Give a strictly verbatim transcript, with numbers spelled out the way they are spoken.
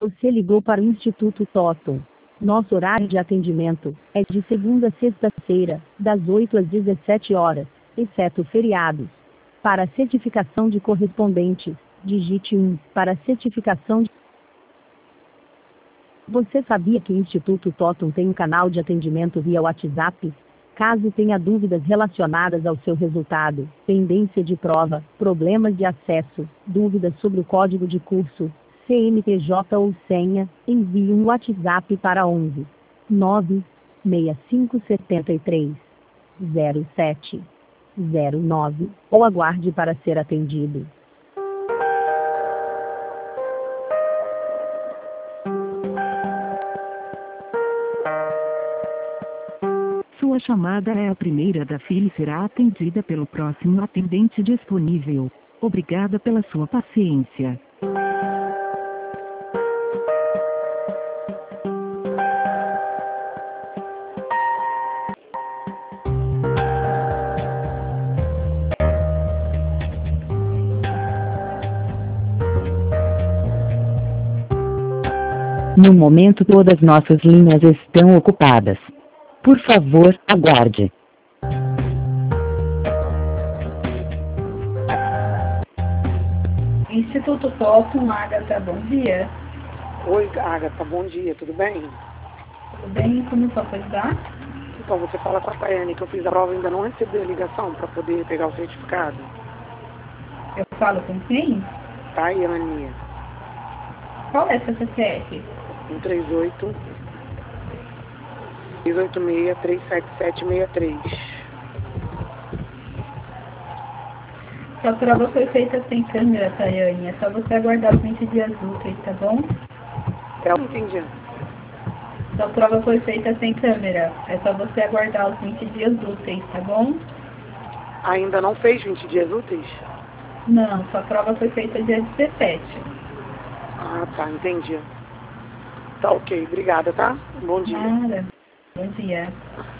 Você ligou para o Instituto Toton. Nosso horário de atendimento é de segunda a sexta-feira, das oito às dezessete horas, exceto feriados. Para certificação de correspondentes, digite um. Para certificação de... Você sabia que o Instituto Toton tem um canal de atendimento via WhatsApp? Caso tenha dúvidas relacionadas ao seu resultado, pendência de prova, problemas de acesso, dúvidas sobre o código de curso, C N P J ou senha, envie um WhatsApp para onze nove seis cinco sete três zero sete zero nove ou aguarde para ser atendido. Sua chamada é a primeira da fila e será atendida pelo próximo atendente disponível. Obrigada pela sua paciência. No momento todas nossas linhas estão ocupadas. Por favor, aguarde. Instituto Toton, Agatha, bom dia. Oi, Agatha, bom dia, tudo bem? Tudo bem? Como posso ajudar? Então, você fala com a Tayane que eu fiz a prova e ainda não recebi a ligação para poder pegar o certificado. Eu falo com quem? Tayane. Qual é seu C P F? um três oito, três oito seis, três sete sete seis três. Sua prova foi feita sem câmera, Tayane. É só você aguardar os vinte dias úteis, tá bom? Eu não entendi. Sua prova foi feita sem câmera. É só você aguardar os vinte dias úteis, tá bom? Ainda não fez vinte dias úteis? Não, sua prova foi feita dia dezessete. Ah, tá, entendi. Tá ok, obrigada, tá? Bom dia. Nada. Bom dia.